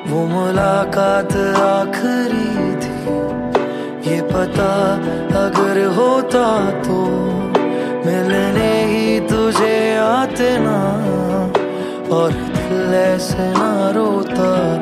वो मुलाकात आखिरी थी, ये पता अगर होता तो मिलने ही तुझे आते ना, और दिल ऐसे ना रोता।